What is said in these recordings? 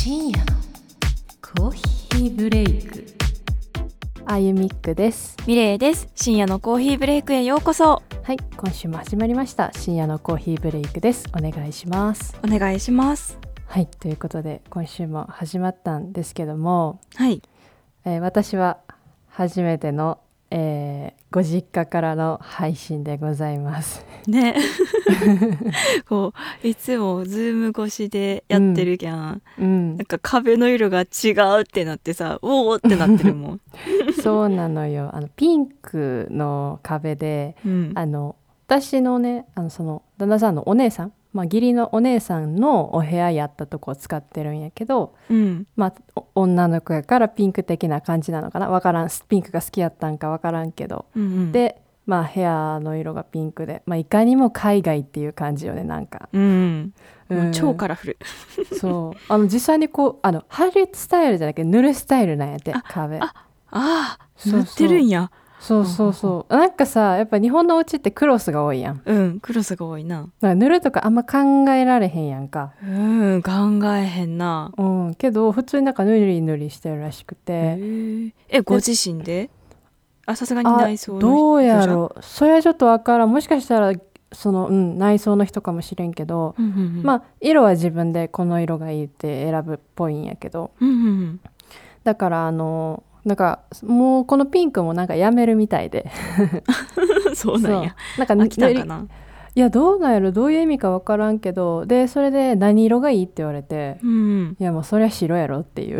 深夜のコーヒーブレイク。 あゆみっくです。 ミレイです。深夜のコーヒーブレイクへようこそ。 はい、今週も始まりました深夜のコーヒーブレイクです。お願いします。 お願いします。 はい、ということで今週も始まったんですけども、 はい、 私は初めての、ご実家からの配信でございますねこういつもズーム越しでやってるじゃん、なんか壁の色が違うってなってさ、おーってなってるもんそうなのよ。ピンクの壁で、私のね、その旦那さんのお姉さん、義理のお姉さんのお部屋やったとこを使ってるんやけど、女の子やからピンク的な感じなのかな、わからん、ピンクが好きやったんかわからんけど、で、部屋の色がピンクで、いかにも海外っていう感じよね、なんか、 もう超カラフルそう実際にこう貼るスタイルじゃなくて塗るスタイルなんやって、壁塗ってるんや。 そうなんかさ、やっぱ日本のお家ってクロスが多いやん。 クロスが多いな。 だから塗るとかあんま考えられへんやんか。 考えへんな。 けど普通になんか塗り塗りしてるらしくて。 ご自身で？さすがに内装の人？ どうやろう、それはちょっとわからん。もしかしたら内装の人かもしれんけど、色は自分でこの色がいいって選ぶっぽいんやけど、だからなんかもうこのピンクもなんかやめるみたいでそうなんや。 なんか飽きたんかな。 いや、どうなんやろ、どういう意味か分からんけど、でそれで何色がいいって言われて、いやもうそりゃ白やろっていう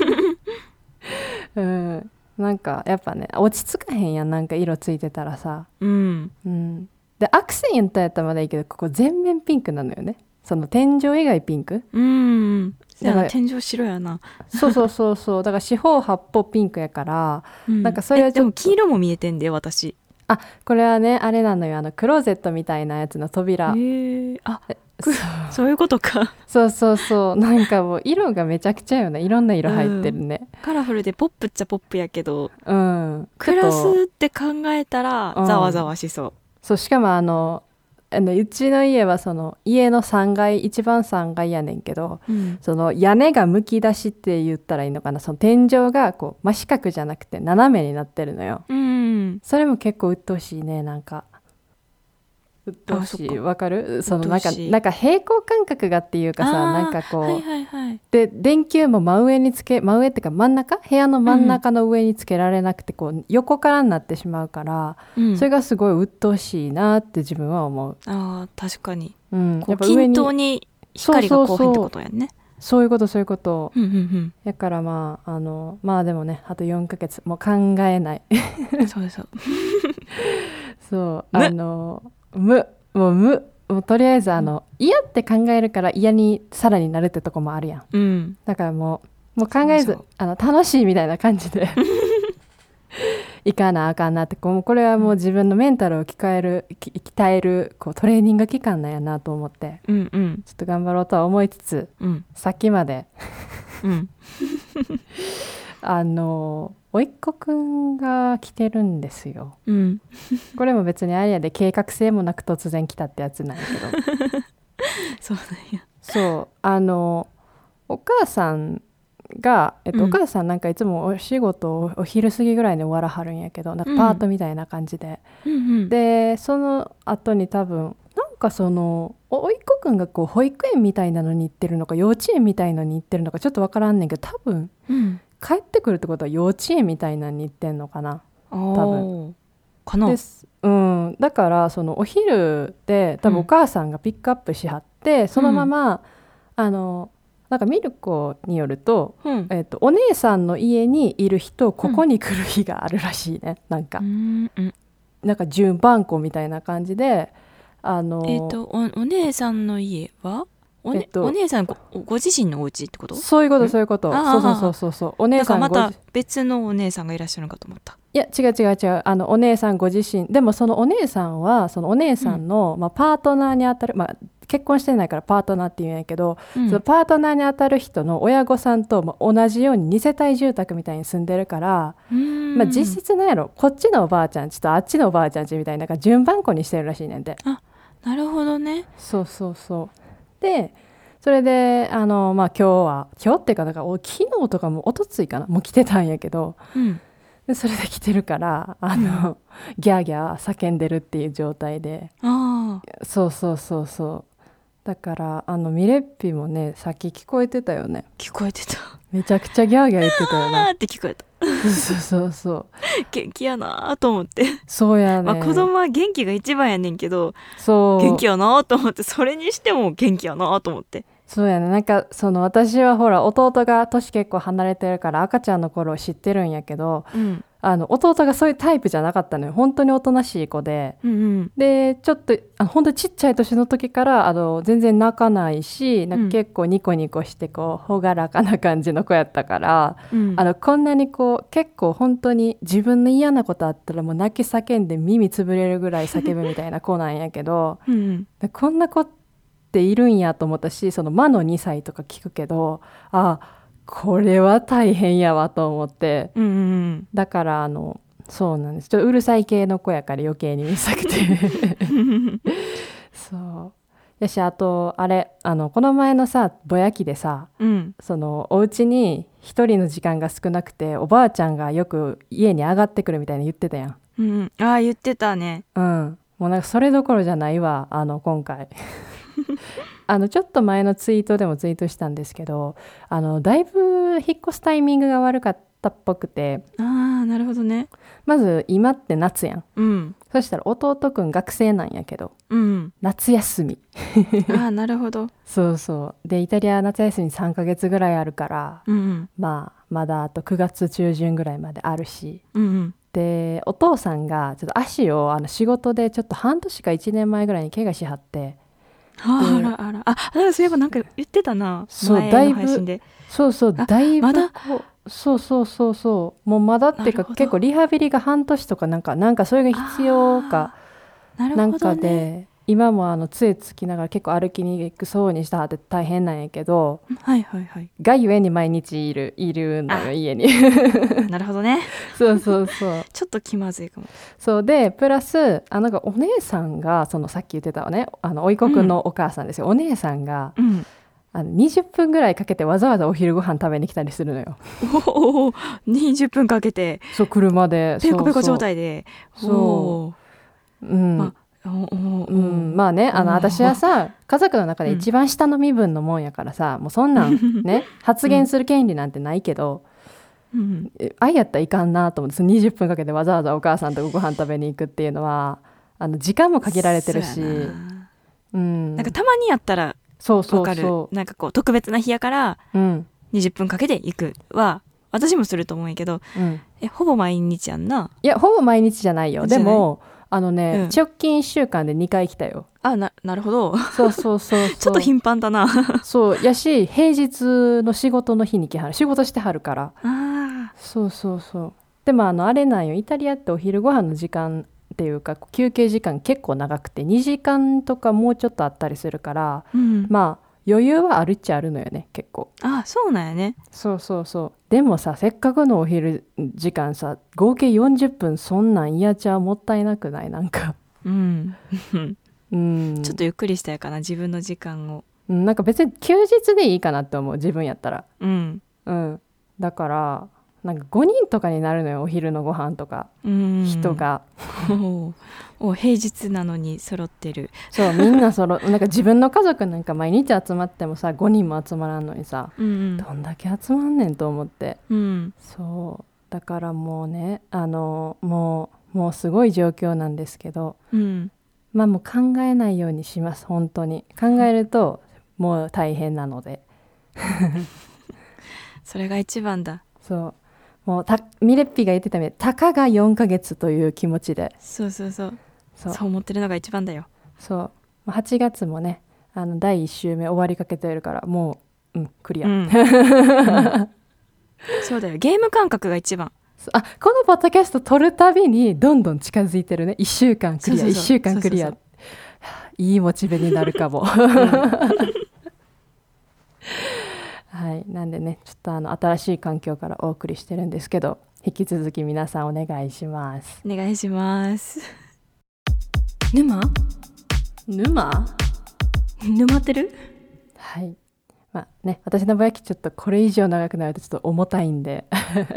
なんかやっぱね、落ち着かへんやん、なんか色ついてたらさ。でアクセントやったらまだいいけど、ここ全面ピンクなのよね。その天井以外ピンク。 だから天井白やな。 そうだから四方八方ピンクやから、なんかそれはちょっと、 でも黄色も見えてんで私。 これはね、あれなのよ、クローゼットみたいなやつの扉。 そういうことか。 そうなんかもう色がめちゃくちゃよね。いろんな色入ってるね、 カラフルでポップっちゃポップやけど、 クラスって考えたらざわざわしそう。 そう、しかもうちの家はその家の3階、一番3階やねんけど、その屋根がむき出しって言ったらいいのかな、その天井がこう真四角じゃなくて斜めになってるのよ。それも結構鬱陶しいね。なんか鬱陶しい、わかる？そのなんか平行感覚がっていうかさ、なんかこう、で電球も真上っていうか真ん中、部屋の真ん中の上につけられなくて、こう横からになってしまうから、それがすごい鬱陶しいなって自分は思う。 確かに、 やっぱ上に均等に光がこうへんってことやんね。 そういうことだからでもね、あと4ヶ月もう考えないもうとりあえず嫌って考えるから嫌にさらになるってとこもあるやん、だからもう考えず楽しいみたいな感じでいかなあかんなって、これはもう自分のメンタルを鍛えるこうトレーニング期間なんやなと思って、ちょっと頑張ろうとは思いつつ、さっきまでおいっ子くんが来てるんですよ、これも別にあれやで、計画性もなく突然来たってやつなんやけどそうなんや。 そうお母さんが、お母さんなんかいつもお仕事をお昼過ぎぐらいに終わらはるんやけど、なんかパートみたいな感じで、でその後に多分なんかそのおいっ子くんがこう保育園みたいなのに行ってるのか幼稚園みたいなのに行ってるのかちょっとわからんねんけど、多分、帰ってくるってことは幼稚園みたいなのに行ってんのかな、多分かな。 だからそのお昼で多分お母さんがピックアップしはって、そのままなんかミルコによると、お姉さんの家にいる日とここに来る日があるらしいね、なんか順番子みたいな感じで、 お姉さんの家はお姉さん ご自身のお家ってこと？ そういうことそうお姉さんだからまた別のお姉さんがいらっしゃるのかと思った。 いや違うお姉さんご自身でも、そのお姉さんはそのお姉さんの、パートナーにあたる、結婚してないからパートナーって言うんやけど、そのパートナーにあたる人の親御さんと、同じように二世帯住宅みたいに住んでるから、実質なんやろ、こっちのおばあちゃんちとあっちのおばあちゃんちみたいな順番子にしてるらしいねんで。 なるほどね。 そうでそれでまあ今日っていうか、昨日とかも一昨日かなもう来てたんやけど、でそれで来てるからギャーギャー叫んでるっていう状態で、そうだからミレッピもね、さっき聞こえてたよね。 聞こえてた。 めちゃくちゃギャーギャー言ってたよね。 あーって聞こえた。 そう元気やなと思って。 そうやね。 子供は元気が一番やねんけど、 元気やなと思って、それにしても元気やなと思って。 そうやね。なんか私はほら弟が年結構離れてるから赤ちゃんの頃を知ってるんやけど、弟がそういうタイプじゃなかったのよ。本当におとなしい子で、でちょっと本当にちっちゃい年の時から全然泣かないし、なんか結構ニコニコしてこう朗らかな感じの子やったから、こんなにこう結構本当に自分の嫌なことあったらもう泣き叫んで耳つぶれるぐらい叫ぶみたいな子なんやけど、こんな子っているんやと思ったし、魔の2歳とか聞くけど、これは大変やわと思って、だからそうなんです。ちょっとうるさい系の子やから余計にうるさくてそうやし、あとあれこの前のさぼやきでさ、お家に一人の時間が少なくておばあちゃんがよく家に上がってくるみたいに言ってたやん。 言ってたね。 もうなんかそれどころじゃないわ今回ちょっと前のツイートでもツイートしたんですけど、だいぶ引っ越すタイミングが悪かったっぽくて。 なるほどね。 まず今って夏やん、そしたら弟くん学生なんやけど、夏休みなるほど。 そうでイタリア夏休み3ヶ月ぐらいあるから、まだあと9月中旬ぐらいまであるし、でお父さんがちょっと足を仕事でちょっと半年か1年前ぐらいに怪我しはって、 そういえばなんか言ってたな。前の配信で。 だいぶまだもうまだっていうか結構リハビリが半年とかなんかそれが必要かなんかで、今も杖つきながら結構歩きにくそうにしたはって大変なんやけど、がゆえに毎日いるのよ家になるほどね。 そうちょっと気まずいかも。 そうでプラスなんかお姉さんがさっき言ってたわね、おいこくんのお母さんですよ、お姉さんが、20分ぐらいかけてわざわざお昼ご飯食べに来たりするのよ。 20分かけて。 そう車でペコペコ状態で。 まあね私はさ家族の中で一番下の身分のもんやからさ、もうそんなんね発言する権利なんてないけど、愛やったらいかんなと思って、20分かけてわざわざお母さんとご飯食べに行くっていうのは時間も限られてるし、 なんかたまにやったらわかる。なんかこう特別な日やから20分かけて行くは私もすると思うんやけど、ほぼ毎日やんな。 いやほぼ毎日じゃないよ。でも直近1週間で2回来たよ。 なるほど。 そうちょっと頻繁だな。 そうやし、平日の仕事の日に来はる、仕事してはるから。そうでもあれなんよ、イタリアってお昼ご飯の時間っていうか休憩時間結構長くて2時間とかもうちょっとあったりするから、まあ余裕はあるっちゃあるのよね結構。 そうなんやね。 そうでもさ、せっかくのお昼時間さ合計40分そんなん嫌ちゃもったいなくない？なんかちょっとゆっくりしたいかな、自分の時間を。 なんか別に休日でいいかなって思う、自分やったら。だからなんか5人とかになるのよ、お昼のご飯とか人が平日なのに揃ってる。 そうみんななんか自分の家族なんか毎日集まってもさ5人も集まらんのにさ、どんだけ集まんねんと思って、そうだからもうねもうすごい状況なんですけど、まあもう考えないようにします。本当に考えるともう大変なのでそれが一番だ。 そうもうミレッピが言ってたみたいにたかが4ヶ月という気持ちで、 そう思ってるのが一番だよ。 そう8月もね第1週目終わりかけてるから、もうクリア、 そうだよ、ゲーム感覚が一番。 このポッドキャスト撮るたびにどんどん近づいてるね。1週間クリア、1週間クリア、いいモチベになるかもはい、なんでねちょっと新しい環境からお送りしてるんですけど、引き続き皆さんお願いします。 お願いします。 沼ってる？ はい、 まあね、私の場合ちょっとこれ以上長くなるとちょっと重たいんで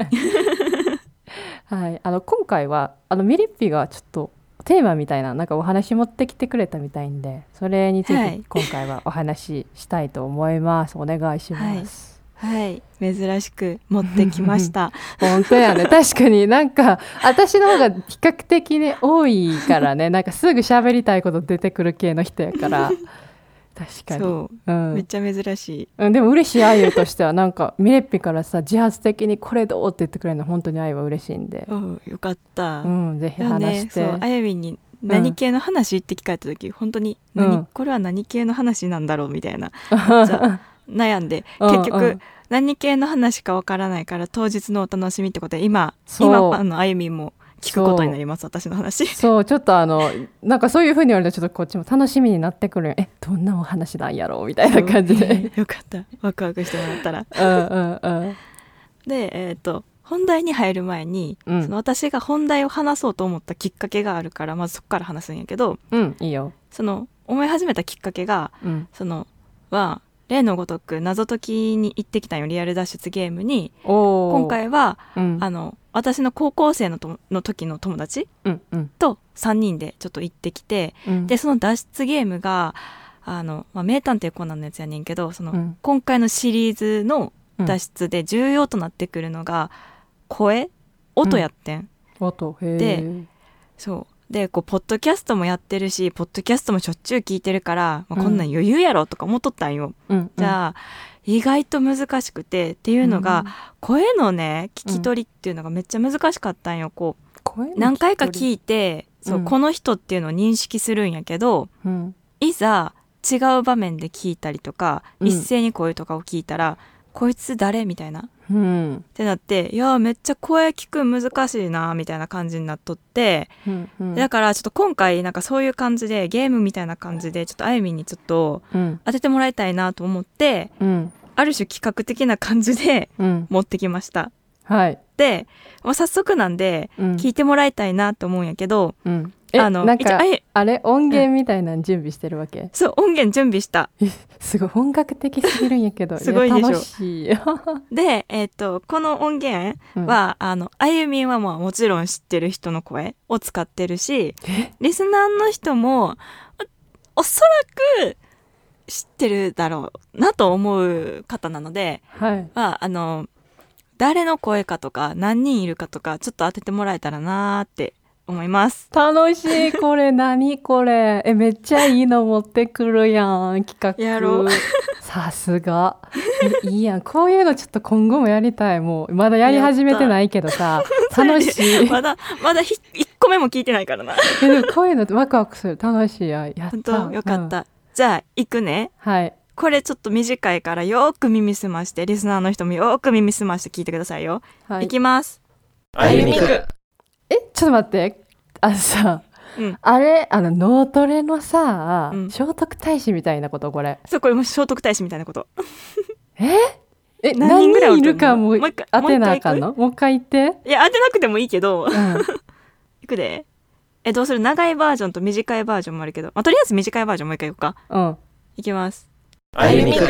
はい、今回はミリッピがちょっとテーマみたいな、なんかお話持ってきてくれたみたいんで、それについて今回はお話ししたいと思います。お願いします。 はい、珍しく持ってきました本当やね、確かになんか私の方が比較的ね多いからね、なんかすぐ喋りたいこと出てくる系の人やから確かにそう、めっちゃ珍しい、でも嬉しい。あゆとしてはなんかミレッピからさ自発的にこれどうって言ってくれるの本当にあゆは嬉しいんで、 よかった、 ぜひ話して、 そうあゆみんに何系の話って聞かれた時、本当にこれは何系の話なんだろうみたいなじゃ悩んで結局何系の話かわからないから当日のお楽しみってことで今あゆみも聞くことになります。私の話そうちょっとなんかそういう風に言われるとちょっとこっちも楽しみになってくる。どんなお話なんやろうみたいな感じでよかった、ワクワクしてもらったらで本題に入る前に、その私が本題を話そうと思ったきっかけがあるから、まずそこから話すんやけど、 いいよ。 その思い始めたきっかけが、例のごとく謎解きに行ってきたよ、リアル脱出ゲームに。今回は、私の高校生の時の友達、と3人でちょっと行ってきて、でその脱出ゲームが名探偵コナンのやつやねんけど、今回のシリーズの脱出で重要となってくるのが音やってん、 音でそうでポッドキャストもやってるし、ポッドキャストもしょっちゅう聞いてるから、こんなん余裕やろとか思っとったんよ、じゃあ意外と難しくてっていうのが、声のね聞き取りっていうのがめっちゃ難しかったんよ。何回か聞いてこの人っていうのを認識するんやけど、いざ違う場面で聞いたりとか、一斉に声とかを聞いたら、こいつ誰みたいな、ってなって、いやめっちゃ声聞く難しいなみたいな感じになっとって、だからちょっと今回なんかそういう感じでゲームみたいな感じでちょっとあゆみんにちょっと当ててもらいたいなと思って、ある種企画的な感じで持ってきました、で早速なんで聞いてもらいたいなと思うんやけど、 なんかあれ音源みたいなの準備してるわけ？ そう、音源準備した。 すごい本格的すぎるんやけどすごいでしょ。 楽しいで、この音源は、あゆみんはもちろん知ってる人の声を使ってるし、リスナーの人もおそらく知ってるだろうなと思う方なので、誰の声かとか何人いるかとかちょっと当ててもらえたらなーって思います。 楽しい。これ何これ、めっちゃいいの持ってくるやん、企画やろうさすがいいやん。こういうのちょっと今後もやりたい。もうまだやり始めてないけどさ楽しいまだ1個目も聞いてないからなでもこういうのワクワクする。楽しい。やった。 本当よかった、じゃあ行くね。これちょっと短いからよく耳すまして、リスナーの人もよく耳すまして聞いてくださいよ。いきます。 あゆみく。 ちょっと待って、さ、あれ脳トレのさ、聖徳太子みたいなこと？これそう、これも聖徳太子みたいなこと何人ぐらいいるかも当てなあかんの？もう一回言って。 いや当てなくてもいいけど、いくで。どうする？長いバージョンと短いバージョンもあるけど、とりあえず短いバージョンもう一回いこうか。いきます。 あゆみく。 ち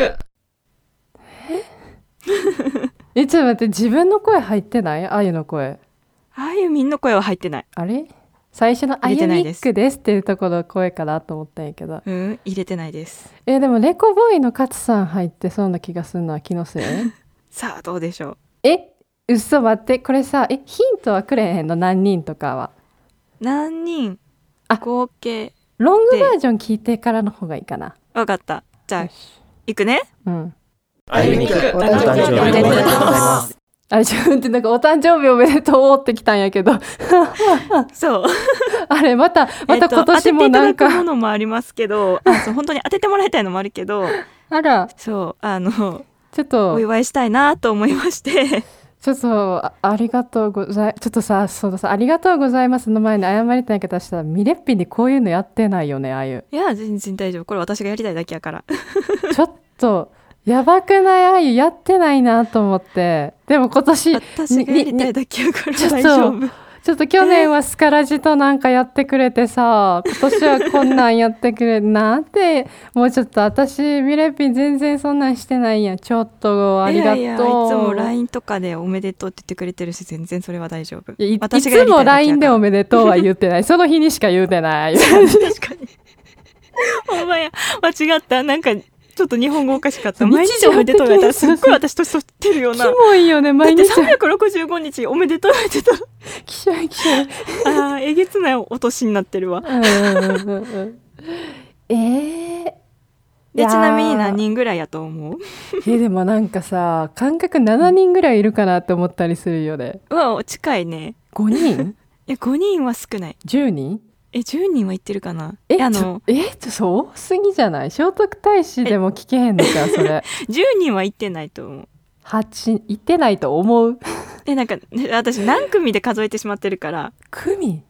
ょっと待って、自分の声入ってない？あゆの声。 あゆみんの声は入ってない。 あれ？最初のあゆみっくですっていうところの声かなと思ったんやけど。 入れてないです。 でもレコボーイの勝さん入ってそうな気がするのは気のせいさあどうでしょう。嘘、待って、これさヒントはくれへんの？何人とかは。 何人合計。 ロングバージョン聞いてからの方がいいかな。 わかった。じゃあいくね。 あゆみく、お誕生日おめでとうございます。 自分ってなんかお誕生日おめでとうってきたんやけどそうあれまた今年もなんか当てていただくものもありますけど本当に当ててもらいたいのもあるけど、 あら、 そうちょっとお祝いしたいなと思いましてちょっとありがとうございちょっとさ、ありがとうございますの前に謝りたいけど、したらミレッピにこういうのやってないよね。ああいう、 いや全然大丈夫、これ私がやりたいだけやからちょっとやばくない？あゆやってないなと思って。でも今年私がやりたいだけやから大丈夫。 ちょっと去年はスカラジとなんかやってくれてさ、今年はこんなんやってくれなんて、もうちょっと私ミレピン全然そんなんしてないやん。ちょっとありがとう。 いやいつも LINE とかでおめでとうって言ってくれてるし、全然それは大丈夫。 いつも LINE でおめでとうは言ってない。その日にしか言うてない。 確かに。ほんまや、間違った。なんかちょっと日本語おかしかった。毎日おめでとうやったらすっごい私年取ってるような。 キモいよね、毎日。 だって365日おめでとうって言ってた。 きしょいきしょい。 ああ、えげつないお年になってるわ。で、ちなみに何人ぐらいやと思う？ でもなんかさ、感覚7人ぐらいいるかなって思ったりするよね。 近いね。 5人？ いや、5人は少ない。 10人 ？10人は言ってるかな。 そう多すぎじゃない？聖徳太子でも聞けへんのかそれ。 10人は言ってないと思う。 言ってないと思う。 なんか私何組で数えてしまってるから。 組？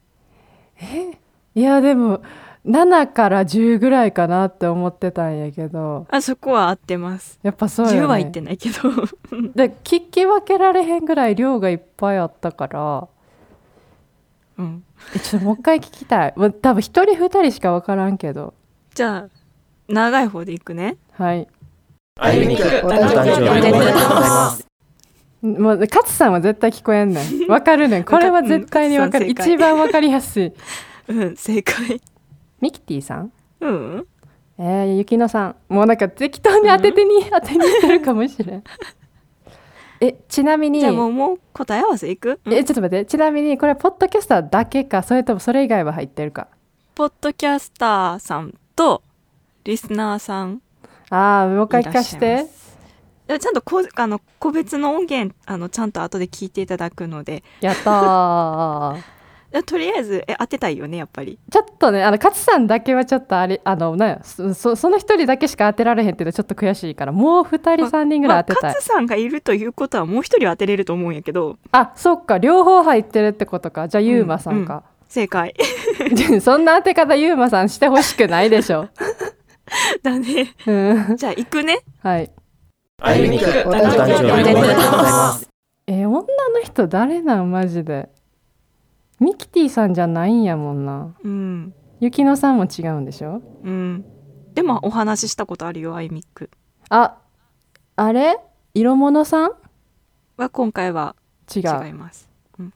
いやでも7から10ぐらいかなって思ってたんやけど。 そこは合ってます。 やっぱそうよね。 10は言ってないけど。 で聞き分けられへんぐらい量がいっぱいあったから。ちょっともう一回聞きたい。多分1人2人しか分からんけど。 じゃあ長い方でいくね。 はい。 あゆみくん、お誕生日おめでとうございます。 もう勝さんは絶対聞こえんねん。分かるねん。これは絶対に分かる。一番分かりやすい。 正解。 ミキティさん？ ゆきのさん。もうなんか適当に当てにいってるかもしれん。ちなみにじゃあもう答え合わせいく？ ちょっと待って。ちなみにこれはポッドキャスターだけか、それともそれ以外は入ってるか？ ポッドキャスターさんとリスナーさん。 もう一回聞かして。 ちゃんと個別の音源ちゃんと後で聞いていただくので。 やったー。 とりあえず当てたいよね、やっぱり。 ちょっとね、勝さんだけはちょっとその一人だけしか当てられへんっていうのちょっと悔しいから、もう2人3人ぐらい当てたい。 勝さんがいるということはもう一人当てれると思うんやけど。 そっか、両方入ってるってことか。じゃあゆうまさんか。 正解。 そんな当て方ゆうまさんしてほしくないでしょ。 だね。じゃあ行くね。 はい。 あゆみくん、お誕生日おめでとうございます。 女の人誰なんマジで。ミキティさんじゃないんやもんな。ゆきのさんも違うんでしょ。 でもお話ししたことあるよ、あゆみく。 あれ色物さんは今回は違います。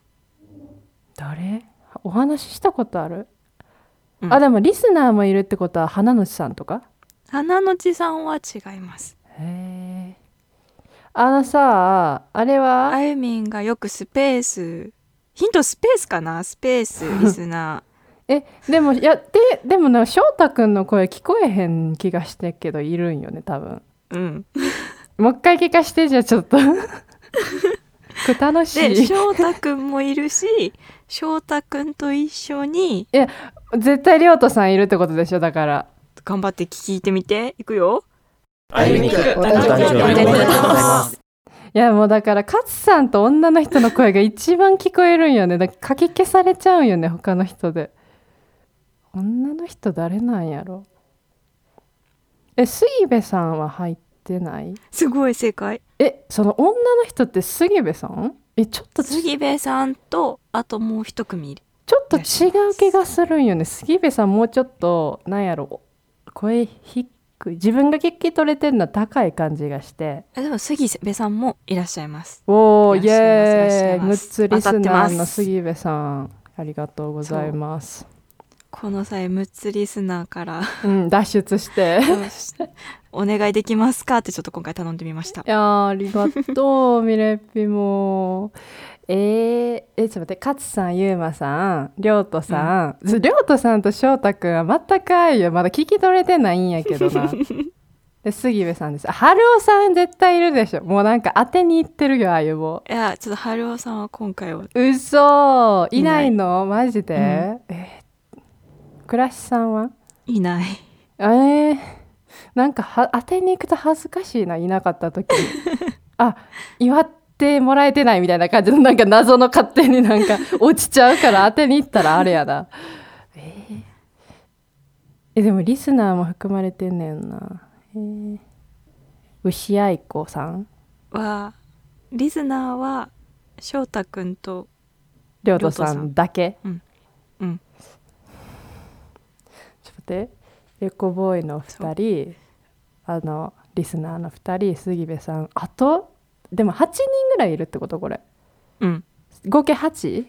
誰？お話ししたことある？でもリスナーもいるってことは花のちさんとか？ 花のちさんは違います。 さあれはあゆみんがよくスペースかな、スペースリスナーでもな、翔太くんの声聞こえへん気がしてけどいるんよね多分。もう一回聞かして。じゃあちょっと楽しい。 で翔太くんもいるし、翔太くんと一緒に絶対りょうとさんいるってことでしょ。だから頑張って聞いてみて。いくよ。 あゆみくん、お誕生日おめでとうございます。 いやもうだから勝さんと女の人の声が一番聞こえるんよね。だからかき消されちゃうんよね、他の人で。女の人誰なんやろ。杉部さんは入ってない？ すごい正解。 その女の人って杉部さん？ちょっと杉部さんとあともう一組いる。 ちょっと違う気がするんよね。杉部さんもうちょっとなんやろ、声低い、自分が聞き取れてるのは高い感じがして。 でも杉部さんもいらっしゃいます。 イエーイ。6つリスナーの杉部さん、ありがとうございます。 この際6つリスナーから脱出してお願いできますかってちょっと今回頼んでみました。 いやありがとうミレッピも。ちょっと待って。勝さん、ゆうまさん、りょうとさん、りょうとさんとしょうたくんは全く愛よ。まだ聞き取れてないんやけどな。で杉部さんです。春尾さん絶対いるでしょ。もうなんか当てにいってるよ、あゆも。 いやちょっと春尾さんは今回は。 嘘いないのマジで。倉石さんはいない。 なんか当てに行くと恥ずかしいな、いなかった時に祝ってもらえてないみたいな感じの、なんか謎の勝手になんか落ちちゃうから当てに行ったらあれやな。でもリスナーも含まれてんねんな。牛愛子さんはリスナーは翔太くんとりょうとさんだけ。 うんうんちょっと待って、エコボーイの2人、リスナーの2人、杉部さん、あとでも8人ぐらいいるってことこれ。 うん合計 8？9？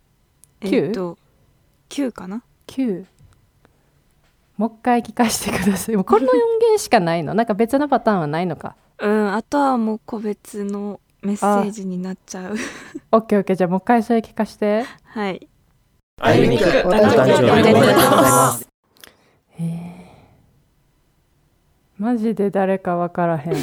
9かな。 9。もう一回聞かせてください。もうこの4弦しかないの？なんか別のパターンはないのか。 あとはもう個別のメッセージになっちゃう。 オッケーオッケー、じゃあもう一回それ聞かせて。 はい。 あゆみくん、お誕生日おめでとうございます。 マジで誰か分からへ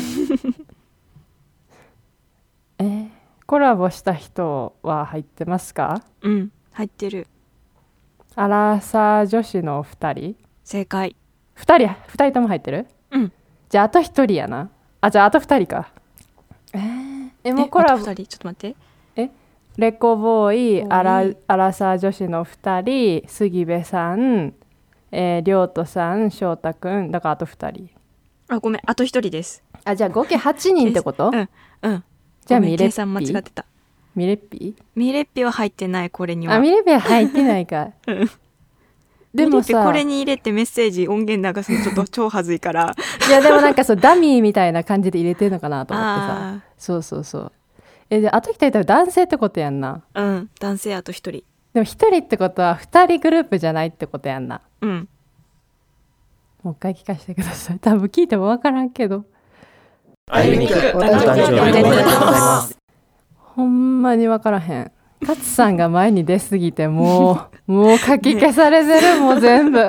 ん。コラボした人は入ってますか？ うん入ってる。 アラサー女子の2人？ 正解。 2人とも入ってる？ うん。 じゃああと1人やな。じゃああと2人か。もうコラボ。 あと2人ちょっと待って。 レコボーイ、アラサー女子の2人、杉部さん、りょうとさん、翔太くん、だからあと2人。 ごめん、あと1人です。 じゃあ合計8人ってこと？ うんじゃあミレッピ。 計算間違ってた。 ミレッピは入ってない、これには。 ミレッピは入ってないか。でもさ、 これに入れてメッセージ音源流すのちょっと超はずいからいやでもなんかそうダミーみたいな感じで入れてるのかなと思ってさ。そうであと1人多分男性ってことやんな。 うん男性あと1人。 でも1人ってことは2人グループじゃないってことやんな。 うんもう一回聞かせてください。多分聞いても分からんけど。 あゆみくん、お誕生日おめでとうございます。 ほんまに分からへん。勝さんが前に出すぎてもう書き消されてる、もう全部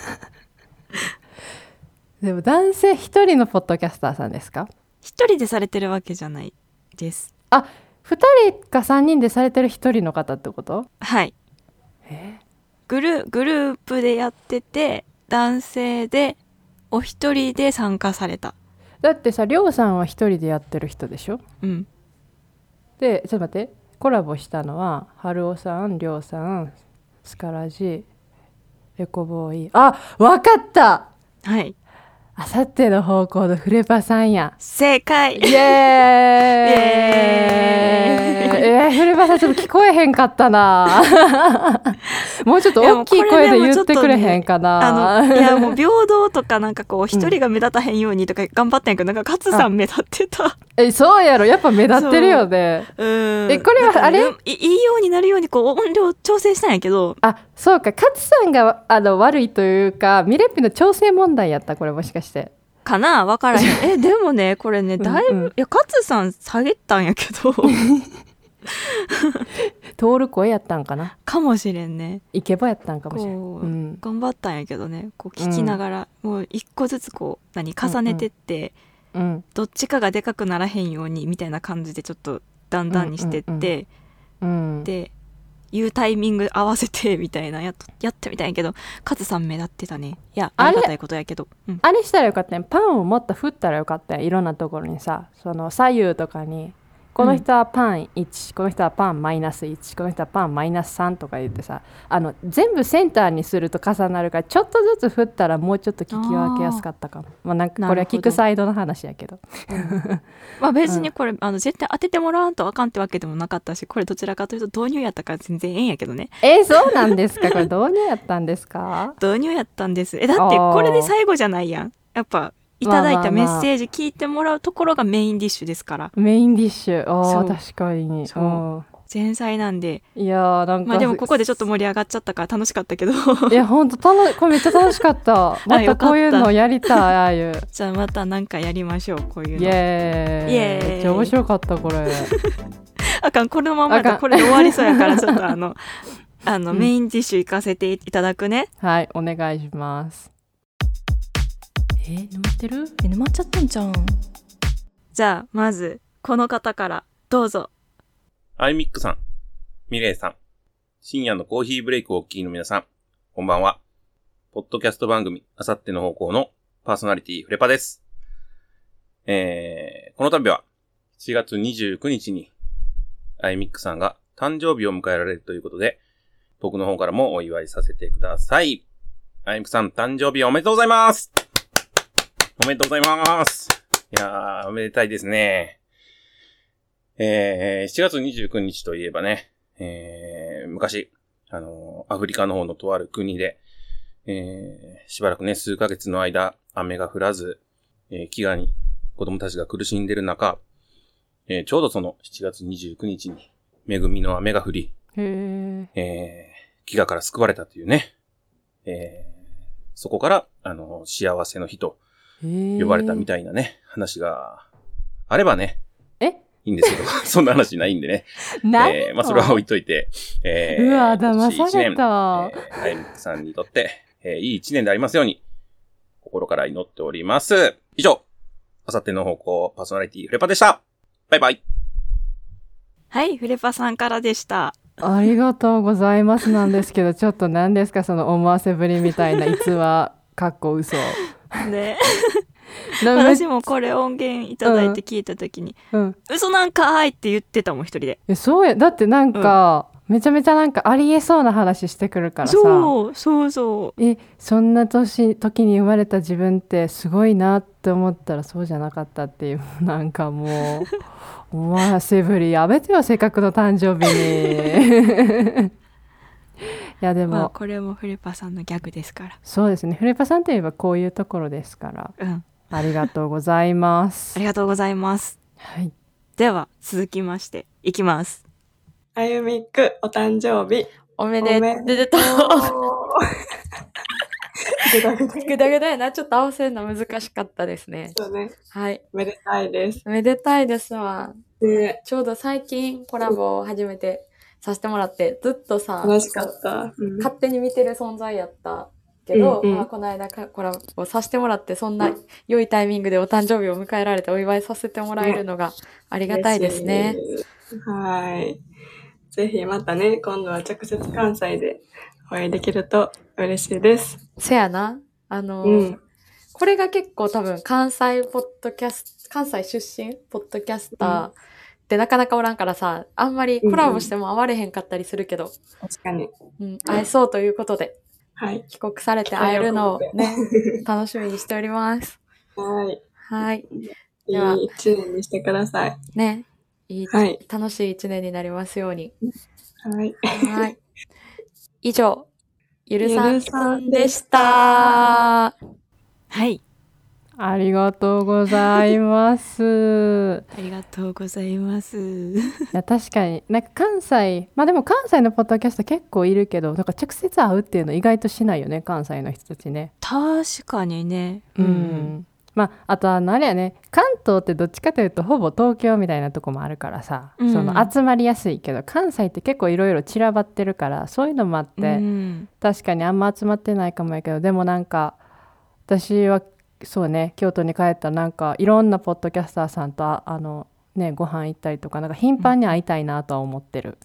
でも男性1人のポッドキャスターさんですか？ 1人でされてるわけじゃないです。 2人か3人でされてる1人の方ってこと？ はい。グループでやってて男性でお一人で参加された。 だってさ、りょうさんは1人でやってる人でしょ？ うんでちょっと待って、コラボしたのは春尾さん、りょうさん、スカラジ、エコボーイ。わかった。 はい。 あさっての方向のフレパさんや。 正解。 イエーイ。フレパさんちょっと聞こえへんかったなもうちょっと大きい声で言ってくれへんかな。 いやもう平等とかなんかこう一人が目立たへんようにとか頑張ったんやけど、なんか勝さん目立ってた。 そうやろ、やっぱ目立ってるよね。これはあれ、 いいようになるようにこう音量調整したんやけど。 そうか、勝さんが悪いというかミレッピの調整問題やった。これもしかしてかな、分からへん。でもねこれねだいぶ、いや勝さん下げたんやけど通る声やったんかな。 かもしれんね。 イケボやったんかもしれん、頑張ったんやけどね、こう聞きながら、もう一個ずつこう重ねてって、どっちかがでかくならへんようにみたいな感じでちょっとだんだんにしてって、で言うタイミング合わせてみたいなやってみたんやけど、勝さん目立ってたね。いやありがたいことやけど、 あれしたらよかったね。パンをもっと振ったらよかったよ。いろんなところにさ、その左右とかにこの人はパン1、この人はパンマイナス1、この人はパンマイナス3とか言ってさ、全部センターにすると重なるから、ちょっとずつ振ったらもうちょっと聞き分けやすかったかも。なんかこれは聞くサイドの話やけど、 別にこれ、絶対当ててもらわんとあかんってわけでもなかったし、これどちらかというと導入やったから全然ええんやけどね。 そうなんですか。これ導入やったんですか？ 導入やったんです。だってこれで最後じゃないやん。やっぱいただいたメッセージ聞いてもらうところがメインディッシュですから。 メインディッシュ。確かに。 前菜なんで。 いやなんかでもここでちょっと盛り上がっちゃったから楽しかったけど。 いやほんとこれめっちゃ楽しかった。またこういうのやりたい。 じゃあまたなんかやりましょう、こういうの。 イエーイ。めっちゃ面白かったこれ。 あかん、このままこれで終わりそうやからちょっとメインディッシュ行かせていただくね。 はい、お願いします。沼ってる？ 沼っちゃったんじゃん。じゃあまずこの方からどうぞ。 アイミックさん、ミレイさん、深夜のコーヒーブレイクをお聞きの皆さん、こんばんは。ポッドキャスト番組あさっての方向のパーソナリティフレパです。この度は7月29日にアイミックさんが誕生日を迎えられるということで、僕の方からもお祝いさせてください。アイミックさん誕生日おめでとうございます。おめでとうございます。いやー、おめでたいですね。7月29日といえばね、 昔、アフリカの方のとある国で、しばらくね、数ヶ月の間、雨が降らず、飢餓に子供たちが苦しんでる中、ちょうどその7月29日に恵みの雨が降り、飢餓から救われたというね、そこから、幸せの日と呼ばれたみたいなね、話があればね、いいんですけど、そんな話ないんでね。まあ、それは置いといて、 うわ、騙された。 あゆみさんにとって、いい一年でありますように、心から祈っております。以上、あさっての方向パーソナリティフレパでした。バイバイ。 はい、フレパさんからでした。 ありがとうございますなんですけど、ちょっと何ですかその思わせぶりみたいな逸話、かっこ嘘。 ね。私もこれ音源いただいて聞いたときに、嘘なんかーいって言ってたもん、一人で。 そうや、だってなんか、めちゃめちゃなんかありえそうな話してくるからさ。 そう。 そんな時に生まれた自分ってすごいなって思ったらそうじゃなかったっていう、なんかもう、思わせぶりやめてよ、せっかくの誕生日に。いやでも、 まあ、これもフレパさんのギャグですから。 そうですね、フレパさんといえばこういうところですから。ありがとうございます。 ありがとうございます。 はい。 では、続きまして、いきます。 あゆみく、お誕生日。 おめでとう。 ぐだぐだやな。ちょっと合わせるの難しかったですね。 そうね。 はい。 めでたいです。 めでたいですわ。ちょうど最近コラボを初めてさせてもらって、ずっとさ、 楽しかった。 勝手に見てる存在やったけど、まあ、この間コラボさせてもらって、そんな良いタイミングでお誕生日を迎えられてお祝いさせてもらえるのがありがたいですね。 はい。ぜひまたね、今度は直接関西でお会いできると嬉しいです。 せやな。これが結構多分関西出身ポッドキャスターってなかなかおらんからさ、あんまりコラボしても会われへんかったりするけど。 確かに。 会えそうということで。 はい。 帰国されて会えるのをね、楽しみにしております。 はい。 はい。 いい一年にしてください。 ね。楽しい一年になりますように。 はい。 はい。以上、ゆるさんでした。 はい。 ありがとうございます。 ありがとうございます。いや、確かに、なんか関西、まあでも関西のポッドキャスト結構いるけど、なんか直接会うっていうの意外としないよね、関西の人たちね。 確かにね。 まあ、あとあれやね、関東ってどっちかというとほぼ東京みたいなとこもあるからさ、その集まりやすいけど、関西って結構いろいろ散らばってるから、そういうのもあって、確かにあんま集まってないかもやけど、でもなんか私はそうね、京都に帰ったらなんかいろんなポッドキャスターさんとね、ご飯行ったりとか、なんか頻繁に会いたいなとは思ってる。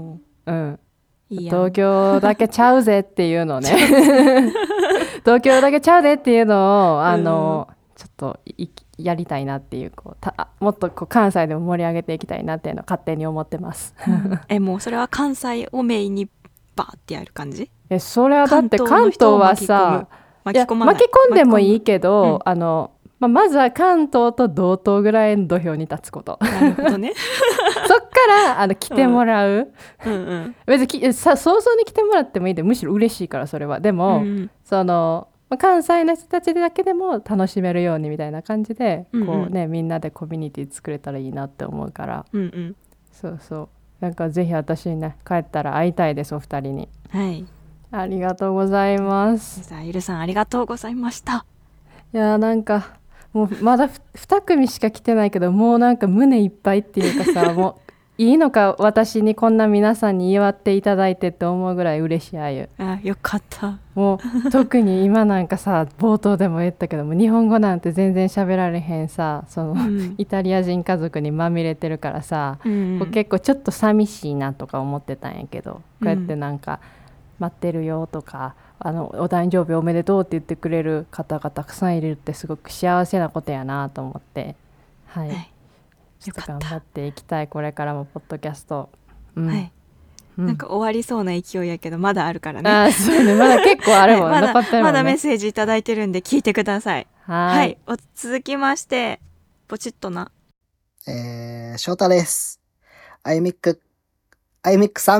東京だけちゃうぜっていうのね東京だけちゃうでっていうのをちょっとやりたいなっていう、もっと関西でも盛り上げていきたいなっていうのを勝手に思ってますもうそれは関西をメインにバーってやる感じ？ それはだって関東はさ、巻き込んでもいいけど、まずは関東と同等ぐらいの土俵に立つこと。 なるほどねそっから来てもらう、別に早々に来てもらってもいいで、むしろ嬉しいから、それは。でも、その関西の人たちだけでも楽しめるようにみたいな感じで、こうね、みんなでコミュニティ作れたらいいなって思うから、そうそう、なんかぜひ私にね、帰ったら会いたいです、お二人に。 はい、 ありがとうございます。 ゆるさん、ありがとうございました。 いや、なんかもうまだ2組しか来てないけど、もうなんか胸いっぱいっていうかさもういいのか、私にこんな皆さんに祝っていただいてって思うぐらい嬉しい。よかった。 もう特に今なんかさ、冒頭でも言ったけども、日本語なんて全然喋られへんさ、イタリア人家族にまみれてるからさ、こう結構ちょっと寂しいなとか思ってたんやけど、こうやってなんか待ってるよとか、お誕生日おめでとうって言ってくれる方がたくさんいるってすごく幸せなことやなと思って、はい、ちょっと頑張っていきたい、これからもポッドキャスト。 なんか終わりそうな勢いやけど、まだあるからね。 そうね、まだ結構あるもんね。残ってるもんね。 まだメッセージいただいてるんで聞いてください。はい。続きまして、ポチッとな。 翔太です。あゆみっくさん。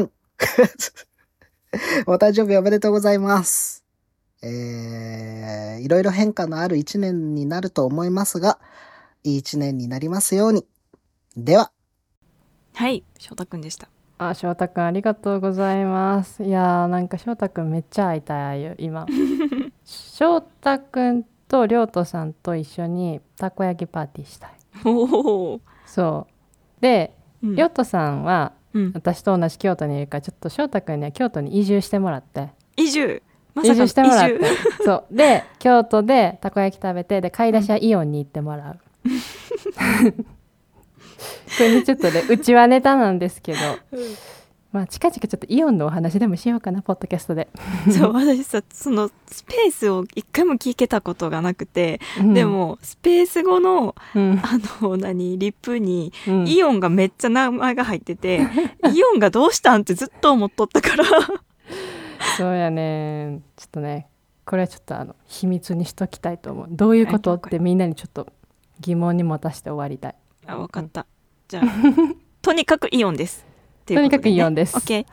お誕生日おめでとうございます。いろいろ変化のある一年になると思いますが、いい一年になりますように。では。 はい、翔太くんでした。 翔太くんありがとうございます。いやーなんか翔太くんめっちゃ会いたい今。翔太くんとりょうとさんと一緒にたこ焼きパーティーしたい。 おお。 そうで、りょうとさんは、私と同じ京都にいるからちょっと翔太くんには京都に移住してもらって。 移住してもらってそうで京都でたこ焼き食べてで買い出しはイオンに行ってもらう。これちょっとねうちはネタなんですけど、まあ近々ちょっとイオンのお話でもしようかなポッドキャストで。 そう私さそのスペースを一回も聞けたことがなくて、でもスペース後の、リップに、イオンがめっちゃ名前が入ってて、イオンがどうしたんってずっと思っとったから。 そうやねちょっとねこれはちょっと秘密にしときたいと思う。どういうことってみんなにちょっと疑問に持たせて終わりたい。 分かった、じゃあとにかくイオンです。 とにかくイオンです。 OK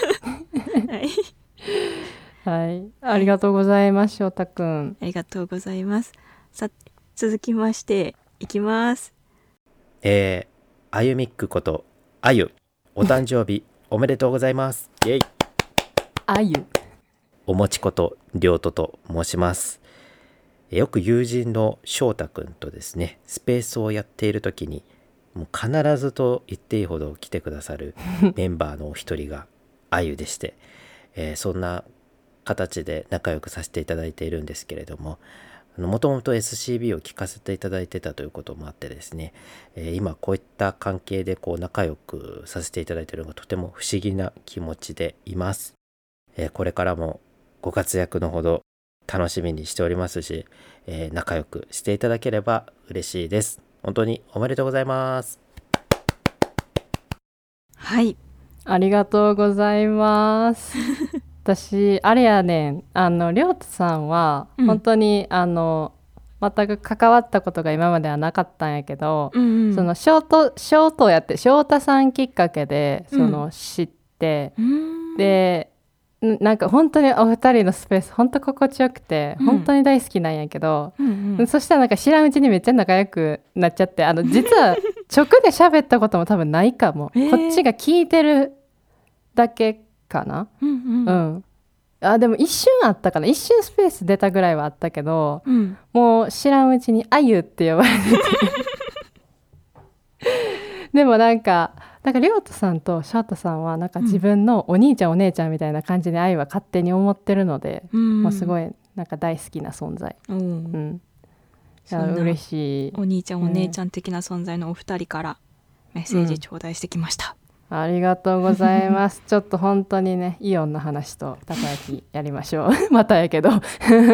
はい、ありがとうございます翔太くん。 ありがとうございます。さ続きましていきます。 あゆみっくことあゆお誕生日おめでとうございます。イエイ。 あゆおもちことりょうとと申します。よく友人の翔太くんとですねスペースをやっている時にもう必ずと言っていいほど来てくださるメンバーのお一人があゆでして、そんな形で仲良くさせていただいているんですけれども、もともと SCB を聞かせていただいてたということもあってですね、今こういった関係でこう仲良くさせていただいているのがとても不思議な気持ちでいます。これからもご活躍のほど楽しみにしておりますし、仲良くしていただければ嬉しいです。本当におめでとうございます。 はい、 ありがとうございます。私あれやねんりょうとさんは本当に、全く関わったことが今まではなかったんやけど、そのショートやって翔太さんきっかけで知って、でなんか本当にお二人のスペース本当心地よくて、本当に大好きなんやけど、そしたらなんか知らんうちにめっちゃ仲良くなっちゃって、実は直で喋ったことも多分ないかも、こっちが聞いてるだけかな。でも一瞬あったかな、一瞬スペース出たぐらいはあったけど、もう知らんうちにあゆって呼ばれててでもなんかりょうとさんとシャートさんはなんか自分のお兄ちゃん、お姉ちゃんみたいな感じにあゆは勝手に思ってるので、もうすごいなんか大好きな存在。嬉しい。 お兄ちゃん、お姉ちゃん的な存在のお二人からメッセージ頂戴してきました。 ありがとうございます。ちょっと本当にねイオンの話とたこ焼きやりましょう。またやけども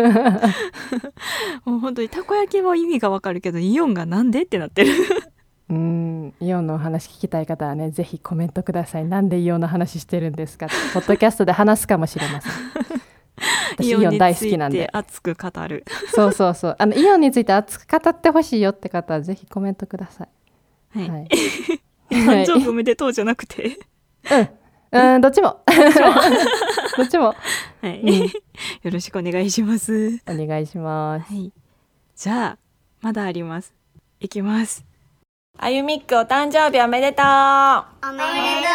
う本当にたこ焼きは意味がわかるけどイオンがなんでってなってる。 イオンのお話聞きたい方はねぜひコメントください。なんでイオンの話してるんですかってポッドキャストで話すかもしれません。私イオン大好きなんで熱く語る。 そうイオンについて熱く語ってほしいよって方はぜひコメントください。 はい、誕生日おめでとうじゃなくてどっちもどっちも、 はい、よろしくお願いします。 お願いします。 じゃあまだあります。いきます。 あゆみっくお誕生日おめでとう。 おめでとう。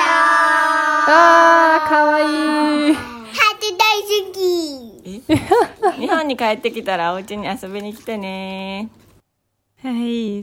かわいい。 ハート大好き。 日本に帰ってきたらお家に遊びに来てね。 はい、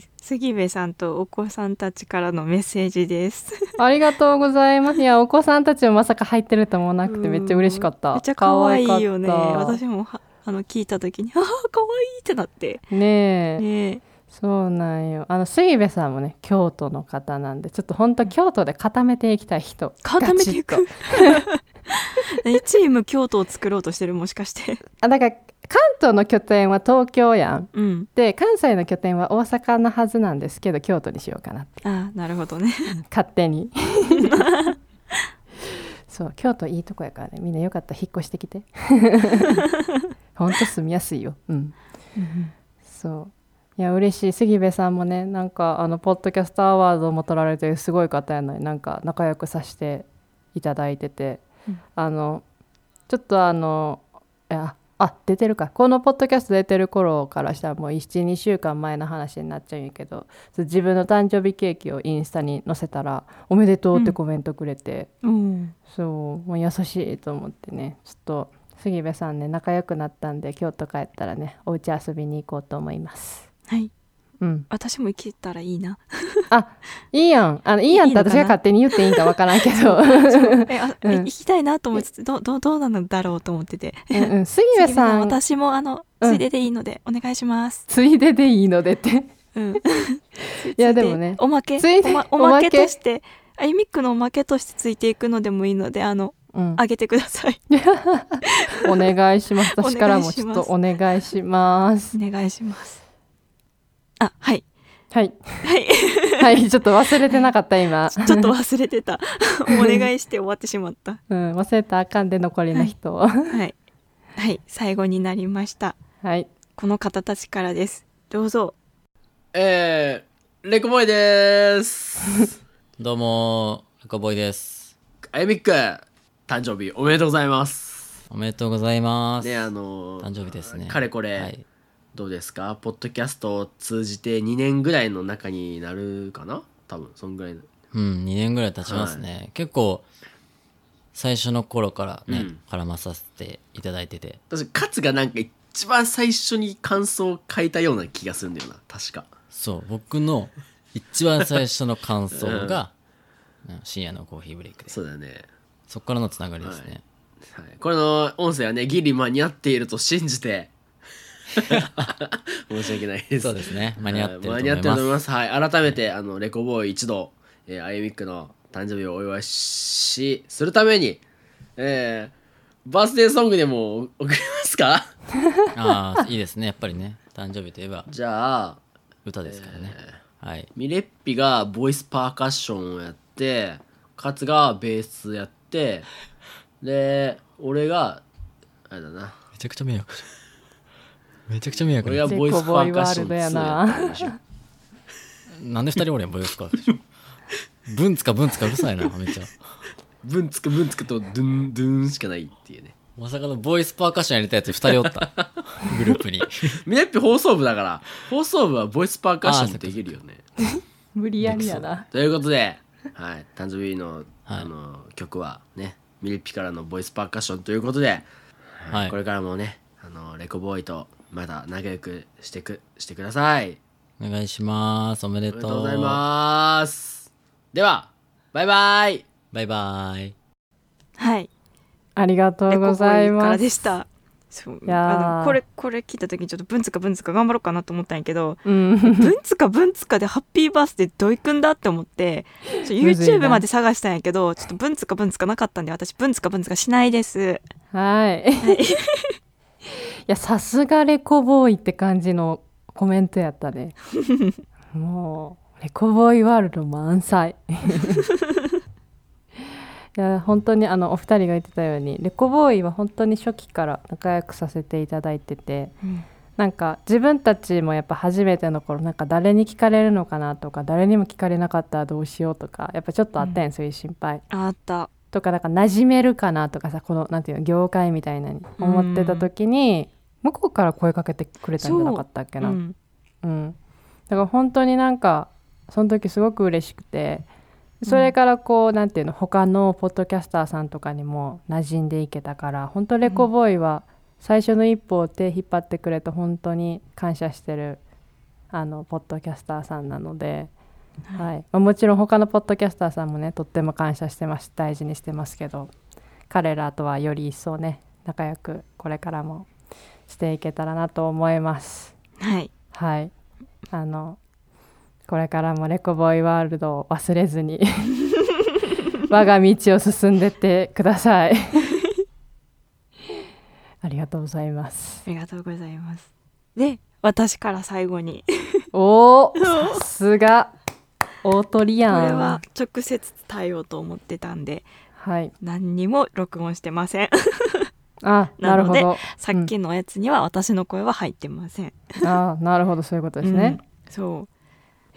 杉部さんとお子さんたちからのメッセージです。 ありがとうございます。いやお子さんたちもまさか入ってると思わなくてめっちゃ嬉しかった。 めっちゃ可愛いよね。私も聞いた時に可愛いってなってねえ。そうなんよ。杉部さんもね京都の方なんでちょっと本当京都で固めていきたい人。 固めていく。チーム京都を作ろうとしてる、もしかして。 だから関東の拠点は東京やん、で関西の拠点は大阪のはずなんですけど京都にしようかなって。 なるほどね。 勝手にそう京都いいとこやからね、みんなよかったら引っ越してきてほんと住みやすいよ。そういや嬉しい。杉部さんもねなんかポッドキャストアワードも取られてるすごい方やのになんか仲良くさせていただいてて、 ちょっと出てるか、このポッドキャスト出てる頃からしたらもう 1,2 週間前の話になっちゃうんやけど、自分の誕生日ケーキをインスタに載せたらおめでとうってコメントくれて、そうもう優しいと思ってね、ちょっと杉部さんね仲良くなったんで京都帰ったらねお家遊びに行こうと思います。 はい、私も行けたらいいな。 いいやん、いいやんって私が勝手に言っていいんかわからんけど行きたいなと思ってどうなんだろうと思ってて、 杉部さん私もついででいいのでお願いします。 ついででいいのでっていやでもねおまけとしてあゆみっくのおまけとしてついていくのでもいいのであげてくださいお願いします。私からもちょっとお願いします。 お願いします。はいはいちょっと忘れてなかった今ちょっと忘れてたお願いして終わってしまった忘れたらあかんで残りの人はい最後になりました。この方たちからです。どうぞ。 レコボーイですどうもレコボーイです。 あゆみっく誕生日おめでとうございます。 おめでとうございます。 ね誕生日ですね。 かれこれ、どうですか？ポッドキャストを通じて2年ぐらいの中になるかな？多分そんぐらいの。 2年ぐらい経ちますね。結構最初の頃からね、絡まさせていただいてて。 私勝がなんか一番最初に感想を書いたような気がするんだよな、確か。 そう、僕の一番最初の感想が、深夜のコーヒーブレイクで。 そうだね。 そっからのつながりですね。 これの音声はね、ギリ間に合っていると信じて申し訳ないです。 そうですね。間に合ってると思います。 間に合ってると思います。はい。改めて、レコボーイ一同、あゆみっくの誕生日をお祝いするために、バースデーソングでも送りますか？ いいですね。やっぱりね、誕生日といえば。 じゃあ、 歌ですからね。はい。 ミレッピがボイスパーカッションをやって、勝がベースやって、で、俺が、あれだな。 めちゃくちゃ迷惑。 俺がボイスパーカッションやったでしょ。 なんで二人俺ボイスパーカッションブンツカうるさいな、めっちゃ。 ブンツカとドゥンしかないっていうね。 まさかのボイスパーカッションやりたいやつ二人おったグループに。 ミレッピ放送部だから、放送部はボイスパーカッションできるよね。 無理やりやな。 ということで、はい、誕生日の、曲はね、ミレッピからのボイスパーカッションということで、これからもね、レコボーイとまだ仲良くしてください。 お願いします。おめでとう。 おめでとうございます。では、バイバイ。 バイバイ。 はい。 ありがとうございます。 からでした。そう。これ聞いた時にちょっとブンツカ頑張ろうかなと思ったんやけど、ブンツカでハッピーバースデーどういくんだって思って YouTube まで探したんやけど、ちょっとブンツカなかったんで、私ブンツカしないです。 はい。いや、さすがレコボーイって感じのコメントやったね。もうレコボーイワールド満載。いや本当にお二人が言ってたようにレコボーイは本当に初期から仲良くさせていただいてて、なんか自分たちもやっぱ初めての頃なんか誰に聞かれるのかなとか、誰にも聞かれなかったらどうしようとかやっぱちょっとあったんや、そういう心配あったとか、なんか馴染めるかなとかさ、このなんていうの業界みたいなに思ってた時に、向こうから声かけてくれたんじゃなかったっけな。だから本当になんかその時すごく嬉しくて、それからこうなんていうの、他のポッドキャスターさんとかにも馴染んでいけたから、本当レコボーイは最初の一歩を手引っ張ってくれて本当に感謝してるポッドキャスターさんなので、もちろん他のポッドキャスターさんもねとっても感謝してます、大事にしてますけど、彼らとはより一層ね仲良くこれからもしていけたらなと思います。はい、これからもレコボーイワールドを忘れずに我が道を進んでってください。ありがとうございます。 ありがとうございます。で、私から最後におー、さすが大鳥やん。 これは直接伝えようと思ってたんで、何にも録音してません。 なるほど。 なのでさっきのやつには私の声は入ってません。 なるほど、そういうことですね。 そう。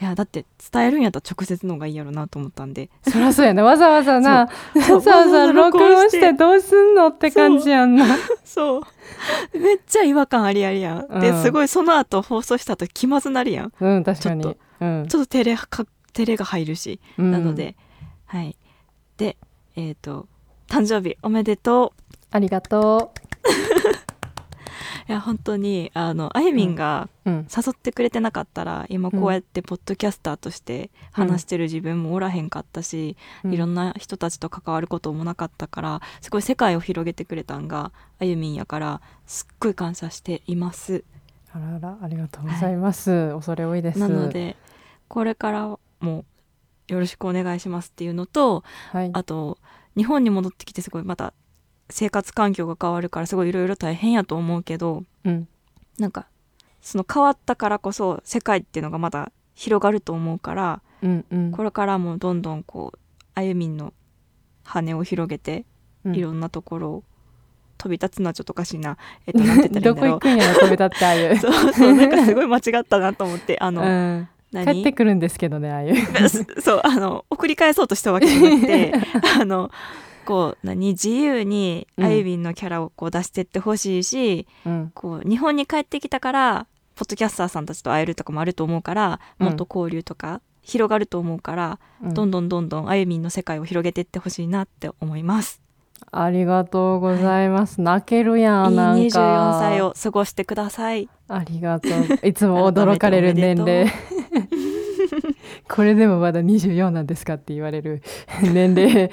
いやだって伝えるんやったら直接の方がいいやろなと思ったんで、 そりゃそうやね、わざわざなそう録音してどうすんのって感じやんな。 そうめっちゃ違和感ありありやん、ですごいその後放送した後気まずなるやん、 確かにちょっと照れが入るし、なのではいで誕生日おめでとう。 ありがとう。 いや本当にあゆみんが誘ってくれてなかったら、今こうやってポッドキャスターとして話してる自分もおらへんかったし、いろんな人たちと関わることもなかったから、すごい世界を広げてくれたんがあゆみんやから、すっごい感謝しています。 あらら、ありがとうございます、恐れ多いです。 なのでこれからもよろしくお願いしますっていうのと、あと日本に戻ってきてすごいまた生活環境が変わるからすごいいろいろ大変やと思うけど、なんかその変わったからこそ世界っていうのがまた広がると思うから、これからもどんどんこうあゆみんの羽を広げて、いろんなところを飛び立つのはちょっとおかしいな、なんて言ったらいいんだろう。 どこ行くんやろ飛び立ってあゆそうなんかすごい間違ったなと思って帰ってくるんですけどね、あゆそう送り返そうとしたわけじゃなくてこう自由にあゆみんのキャラをこう出してってほしいし、こう日本に帰ってきたからポッドキャスターさんたちと会えるとかもあると思うから、もっと交流とか広がると思うから、どんどんあゆみんの世界を広げてってほしいなって思います。 ありがとうございます、泣けるやん。なんかいい24歳を過ごしてください。 ありがとう。いつも驚かれる年齢これでもまだ24なんですかって言われる年齢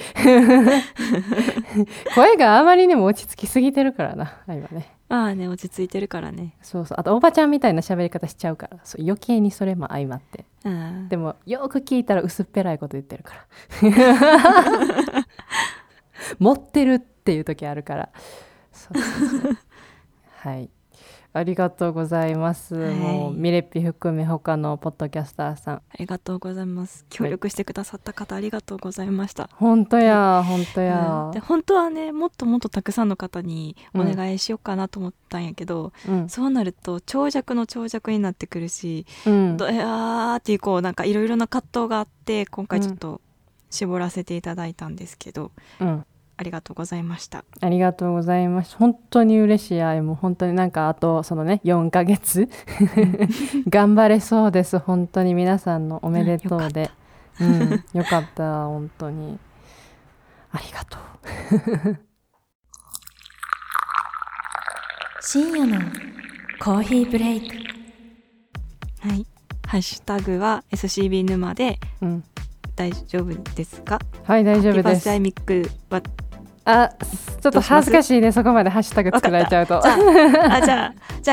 声があまりにも落ち着きすぎてるからな、今ね。 落ち着いてるからね。 そうそう、あとおばちゃんみたいな喋り方しちゃうから、そう余計にそれも相まって、でもよく聞いたら薄っぺらいこと言ってるから持ってるっていう時あるから。そうはい、ありがとうございます、もうミレッピ含め他のポッドキャスターさんありがとうございます。協力してくださった方ありがとうございました。 本当や本当や、 で本当はねもっともっとたくさんの方にお願いしようかなと思ったんやけど、そうなると長尺の長尺になってくるし、どやーっていうこうなんかいろいろな葛藤があって、今回ちょっと絞らせていただいたんですけど、ありがとうございました。 ありがとうございます。本当に嬉しい。もう本当になんかあとそのね4ヶ月頑張れそうです。本当に皆さんのおめでとうで、よかった本当にありがとう深夜のコーヒーブレイク。 はい、ハッシュタグは SCB 沼で、大丈夫ですか？ はい、大丈夫です。 ティファスアイミックはちょっと恥ずかしいね、そこまでハッシュタグ作られちゃうと。 じゃあ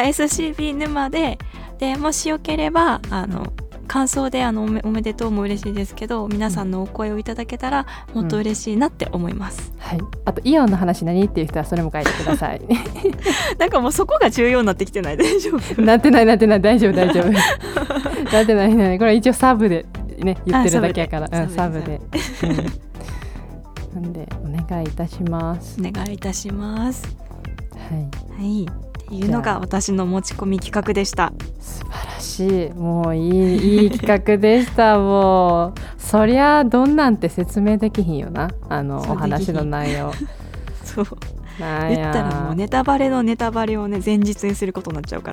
SCB 沼でもしよければ感想でおめでとうも嬉しいですけど、皆さんのお声をいただけたらもっと嬉しいなって思います、 はい。あとイオンの話何っていう人はそれも書いてくださいなんかもうそこが重要になってきてない？大丈夫？ なってない大丈夫なってないこれ一応サブでね言ってるだけやから、サブでなんでお願いいたします。 お願いいたします。 はい、 っていうのが私の持ち込み企画でした。 素晴らしい。もういい企画でしたもうそりゃどんなんて説明できひんよな、お話の内容そう言ったらもうネタバレのネタバレをね前日にすることになっちゃうから。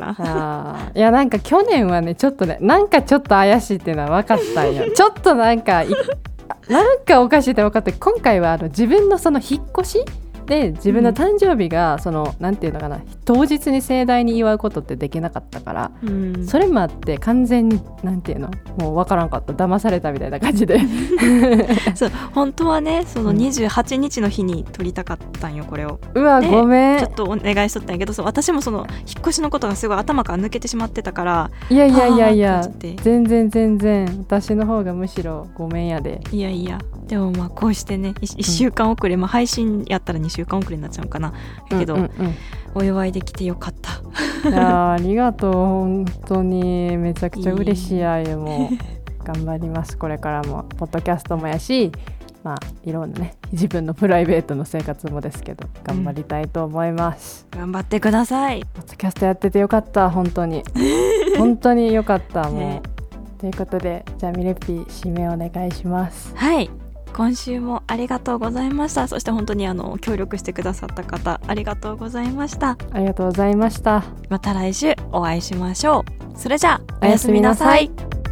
いやなんか去年はねちょっと怪しいっていうのは分かったんよちょっとなんかおかしいって分かって、今回は自分のその引っ越しで自分の誕生日がなんていうのかな、当日に盛大に祝うことってできなかったから、それもあって完全になんていうのもう分からんかった、騙されたみたいな感じでそう本当はねその28日の日に撮りたかったんよこれを。 うわごめん、 ちょっとお願いしとったんやけど、私もその引っ越しのことがすごい頭から抜けてしまってたから。 いや全然私の方がむしろごめんやで。 いやでもまあこうしてね 1週間遅れ、配信やったら2週間遅れになっちゃうかな、けど、お祝いできてよかったいやありがとう本当にめちゃくちゃ嬉しい。もう頑張りますこれからも。ポッドキャストもやし、いろんなね自分のプライベートの生活もですけど頑張りたいと思います、 頑張ってください。 ポッドキャストやっててよかった本当に本当によかった。もうということで、じゃあミレッピ締めお願いします。 はい、今週もありがとうございました。そして本当に協力してくださった方ありがとうございました。 ありがとうございました。 また来週お会いしましょう。それじゃあおやすみなさい。